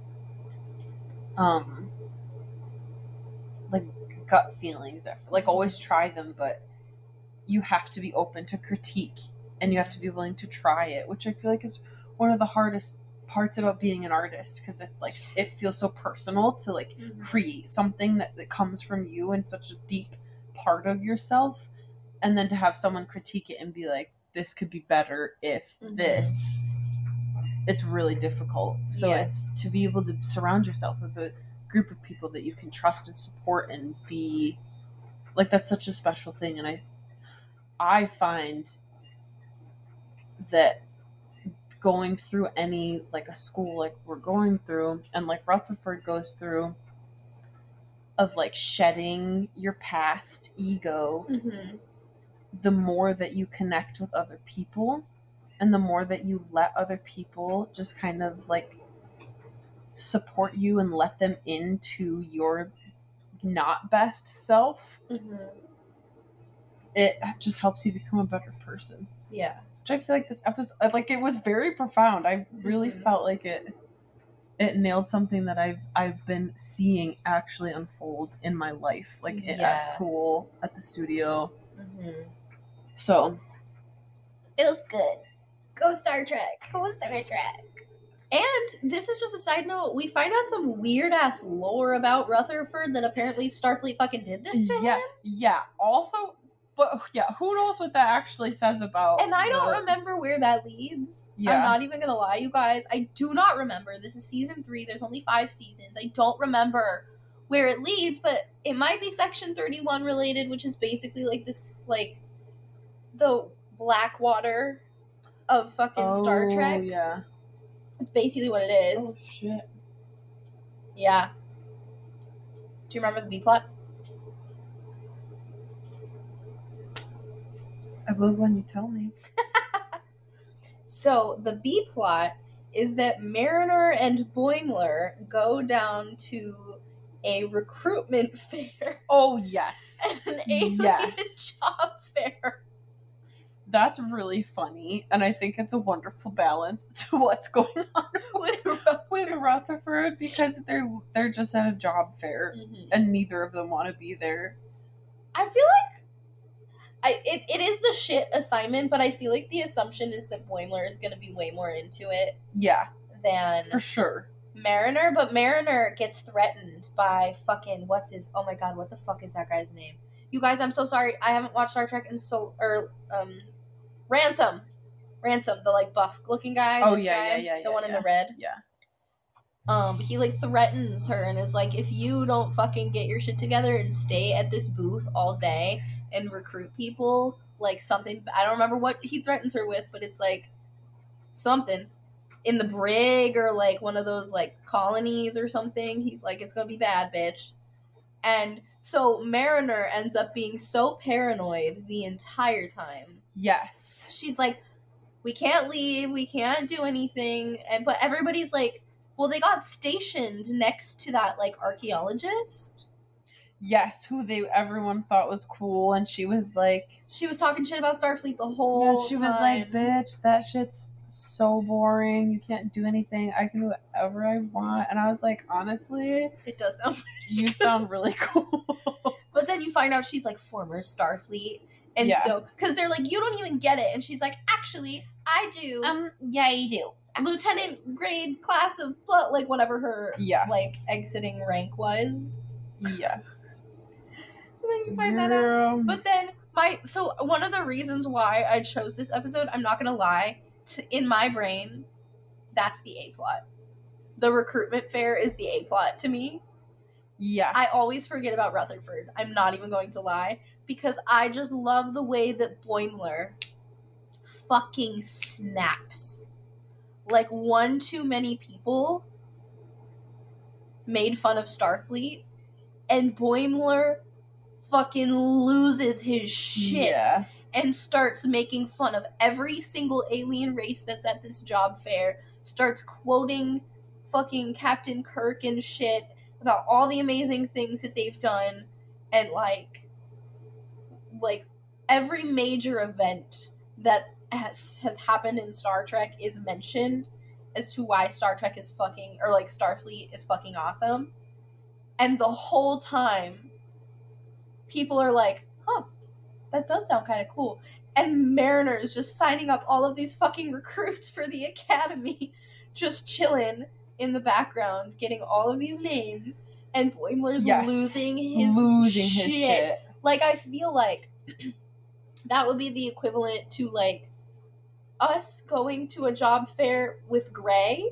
um like gut feelings. Like, always try them, but you have to be open to critique and you have to be willing to try it, which I feel like is one of the hardest parts about being an artist, because it's like it feels so personal to like Mhm. create something that, that comes from you and such a deep part of yourself, and then to have someone critique it and be like, this could be better if Mhm. this, it's really difficult. So Yes. it's to be able to surround yourself with a group of people that you can trust and support and be like, that's such a special thing. And I I find that going through any, like a school like we're going through and like Rutherford goes through, of like shedding your past ego, Mhm. the more that you connect with other people and the more that you let other people just kind of like support you and let them into your not best self, Mhm. it just helps you become a better person. Yeah. Which I feel like this episode, like, it was very profound. I really Mhm. felt like it it nailed something that I've I've been seeing actually unfold in my life, like Yeah. at school, at the studio. Mhm. So It was good. Go Star Trek. Go Star Trek. And this is just a side note. We find out some weird ass lore about Rutherford that apparently Starfleet fucking did this to yeah, him. yeah. Also, but yeah, who knows what that actually says about? And I don't the- remember where that leads. Yeah. I'm not even gonna lie, you guys. I do not remember. This is season three. There's only five seasons. I don't remember where it leads, but it might be Section thirty-one related, which is basically like this, like the Blackwater of fucking Star Oh, Trek. yeah. It's basically what it is. Oh shit. Yeah. Do you remember the B plot? I believe when you tell me. So the B plot is that Mariner and Boimler go down to a recruitment fair Oh yes. and an alien Yes. job fair. That's really funny, and I think it's a wonderful balance to what's going on With with Rutherford because they're they're just at a job fair Mhm. and neither of them want to be there. I feel like I it, it is the shit assignment, but I feel like the assumption is that Boimler is going to be way more into it Yeah, than for sure. Mariner, but Mariner gets threatened by fucking what's his oh my god, what the fuck is that guy's name? You guys, I'm so sorry. I haven't watched Star Trek in so or um Ransom. Ransom, the like buff looking guy. Oh, this yeah, guy, yeah, yeah, The yeah, one in yeah. the red. Yeah. Um, he like threatens her and is like, if you don't fucking get your shit together and stay at this booth all day and recruit people, like something I don't remember what he threatens her with, but it's like something in the brig or like one of those like colonies or something. He's like, it's gonna be bad, bitch. And so Mariner ends up being so paranoid the entire time. Yes. She's like, we can't leave, we can't do anything. And but everybody's like, well, they got stationed next to that like archaeologist. Yes, who they everyone thought was cool, and she was like, She was talking shit about Starfleet the whole yeah, she was time. like, bitch, that shit's so boring. You can't do anything. I can do whatever I want. And I was like, honestly, It does sound. you sound really cool. But then you find out she's like former Starfleet, and Yeah. so because they're like, you don't even get it, and she's like, actually, I do. Um, yeah, you do. Lieutenant grade class of blood, like whatever her Yeah. like exiting rank was. Yes. So then you find that out. Girl. But then my so one of the reasons why I chose this episode, I'm not gonna lie, to, in my brain, that's the A plot. The recruitment fair is the A plot to me. Yeah. I always forget about Rutherford. I'm not even going to lie because I just love the way that Boimler fucking snaps. Like one too many people made fun of Starfleet, and Boimler fucking loses his shit Yeah. and starts making fun of every single alien race that's at this job fair, starts quoting fucking Captain Kirk and shit about all the amazing things that they've done, and like like every major event that has has happened in Star Trek is mentioned as to why Star Trek is fucking or like Starfleet is fucking awesome. And the whole time people are like, huh, that does sound kind of cool. And Mariner is just signing up all of these fucking recruits for the academy, just chilling in the background, getting all of these names, and Boimler's Yes. losing his Losing shit. his shit. Like, I feel like that would be the equivalent to, like, us going to a job fair with Gray,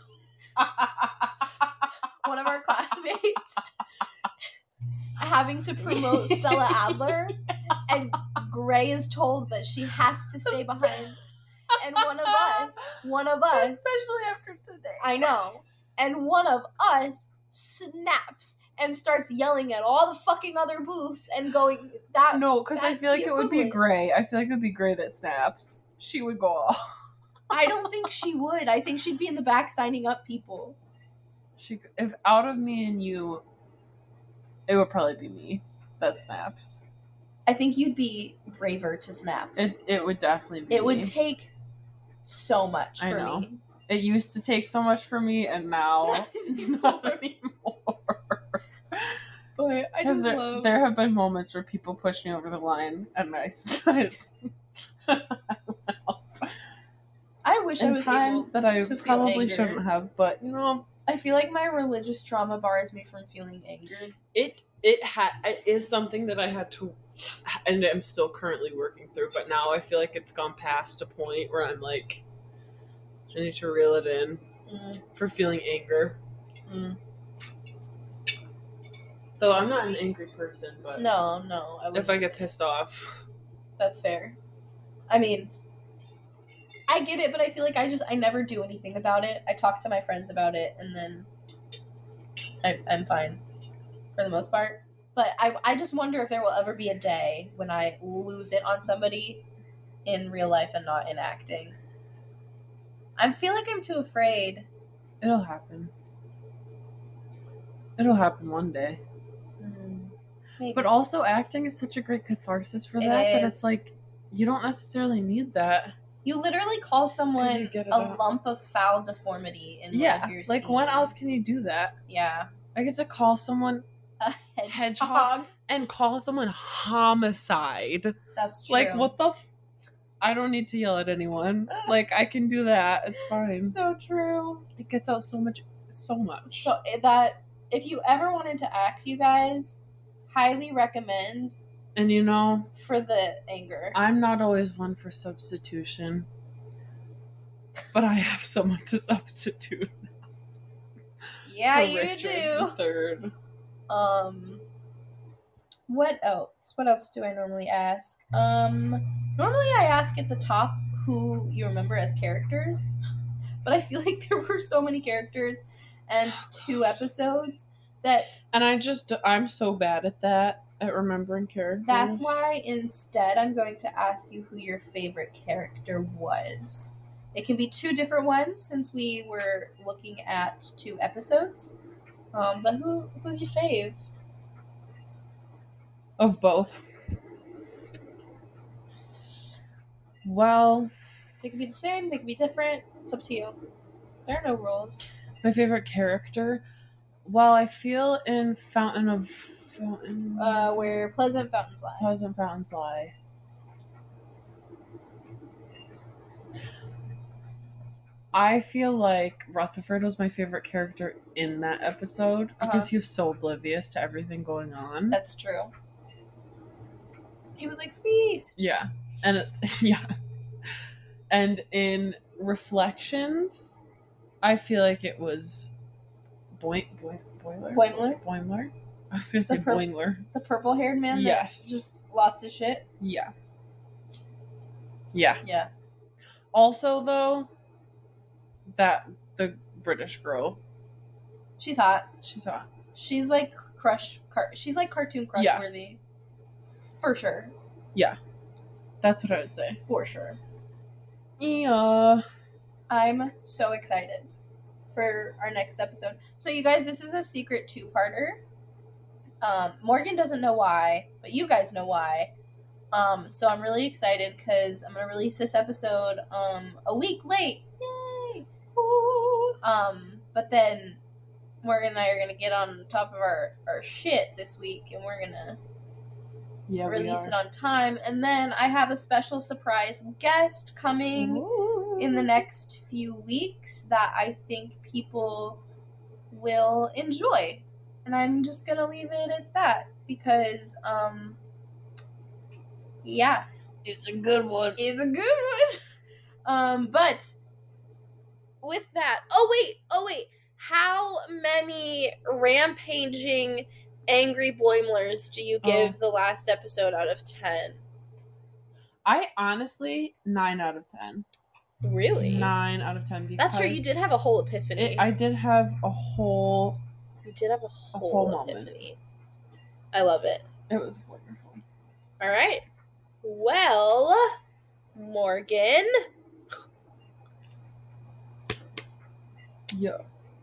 one of our classmates, having to promote Stella Adler, and Gray is told that she has to stay behind. And one of us, one of us, Especially after today. I know, and one of us snaps and starts yelling at all the fucking other booths and going, that's No, because I that's feel like the it would be equivalent. Gray. I feel like it would be Gray that snaps. She would go off. I don't think she would. I think she'd be in the back signing up people. She, if out of me and you, it would probably be me that snaps. I think you'd be braver to snap. It it would definitely be. It would me. take so much I for know. me. It used to take so much for me, and now not anymore. But I Because just there, love. there have been moments where people push me over the line, and I, I I wish I and was times able that I to feel probably anger. shouldn't have, but you know, I feel like my religious trauma bars me from feeling anger. it it had it is something that I had to, and I'm still currently working through. But now I feel like it's gone past a point where I'm like, I need to reel it in Mm, for feeling anger. mm. Though I'm not an angry person, but No, no. I if wouldn't I get say. pissed off, That's fair. I mean, I get it, but I feel like I just I never do anything about it. I talk to my friends about it, and then I, I'm fine for the most part. But I I just wonder if there will ever be a day when I lose it on somebody in real life and not in acting. I feel like I'm too afraid. it'll happen. It'll happen one day. Maybe. But also, acting is such a great catharsis for It that that is. it's like you don't necessarily need that. You literally call someone you get it a out. lump of foul deformity in one Yeah, of your like when else scenes. can you do that? Yeah. I get to call someone A hedgehog. hedgehog and call someone homicide. That's true. Like what the? F- I don't need to yell at anyone. Like I can do that. It's fine. So true. It gets out so much, so much. So that if you ever wanted to act, you guys, highly recommend And you know, for the anger. I'm not always one for substitution, but I have someone to substitute. yeah, for you Richard do. the Third. Um, what else? What else do I normally ask? Um, normally I ask at the top who you remember as characters, but I feel like there were so many characters and two episodes that And I just, I'm so bad at that, at remembering characters. that's why instead I'm going to ask you who your favorite character was. It can be two different ones since we were looking at two episodes. Um, but who who's your fave? Of both. Well, They could be the same, they could be different. It's up to you. There are no rules. my favorite character. Well, I feel in Fountain of Fountain, Uh, where Pleasant Fountains lie. Pleasant Fountains Lie. I feel like Rutherford was my favorite character in that episode because Uh-huh. he was so oblivious to everything going on. That's true. He was like, feast. Yeah. And it, yeah. And in Reflections, I feel like it was Boy, Boy, Boiler? Boimler, Boimler? I was going to say The pur- Boimler. the purple haired man Yes. that just lost his shit. Yeah. Yeah. Yeah. Also, though, that the British girl, She's hot. she's hot. She's like crush. Car- she's like cartoon crush Yeah. worthy. For sure. That's what I would say. For sure. Yeah. I'm so excited for our next episode. So, you guys, this is a secret two-parter. Um, Morgan doesn't know why, but you guys know why. Um, so I'm really excited because I'm gonna release this episode um a week late. Yay! Woo! Um, but then Morgan and I are gonna get on top of our our shit this week, and we're gonna Yeah, we release are. it on time. And then I have a special surprise guest coming Ooh. in the next few weeks that I think people will enjoy. And I'm just going to leave it at that because, um, yeah, It's a good one. it's a good one. Um, but with that, oh wait, oh wait, how many rampaging angry Boimlers do you give Oh. the last episode out of ten? I honestly, nine out of ten. Really? Nine out of ten. Because That's true. You did have a whole epiphany. It, I did have a whole. you did have a whole, whole moment. epiphany. I love it. It was wonderful. All right. Well, Morgan, Yeah.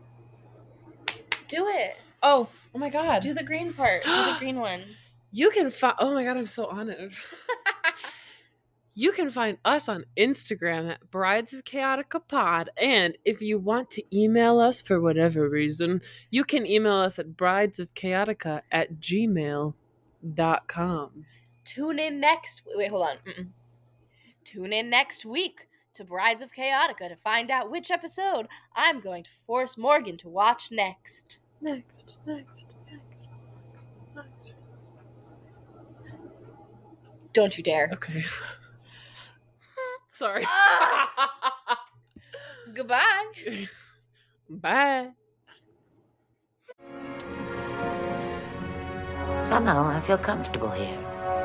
do it. Oh, oh my God. Do the green part. Do the green one. You can find. Oh my God, I'm so honored. You can find us on Instagram at Brides of Chaotica Pod. And if you want to email us for whatever reason, you can email us at bridesofchaotica at gmail dot com. Tune in next. Wait, hold on. Mm-mm. Tune in next week to Brides of Chaotica to find out which episode I'm going to force Morgan to watch next. Next, next, next, next. Don't you dare. Okay. Sorry. Ah! Goodbye. Bye. Somehow I feel comfortable here.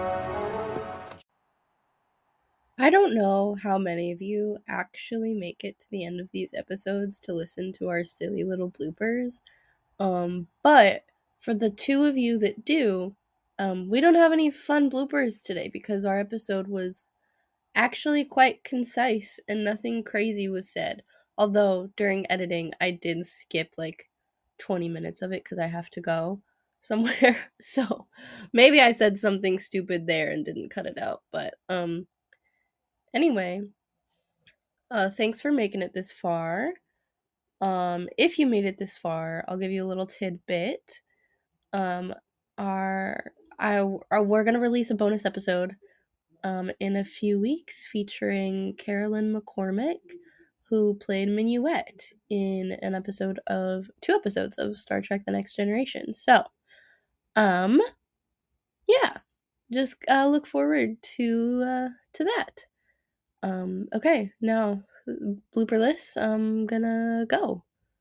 I don't know how many of you actually make it to the end of these episodes to listen to our silly little bloopers. Um, but for the two of you that do, um, we don't have any fun bloopers today because our episode was actually quite concise and nothing crazy was said. Although during editing, I did skip like twenty minutes of it because I have to go somewhere. So maybe I said something stupid there and didn't cut it out. But um, anyway, uh, thanks for making it this far. Um, if you made it this far, I'll give you a little tidbit. Um, our I our, we're gonna release a bonus episode um in a few weeks featuring Carolyn McCormick, who played Minuet in an episode of two episodes of Star Trek: The Next Generation. So, um, yeah, just uh, look forward to uh, to that. Um, okay, now blooper list. I'm gonna go.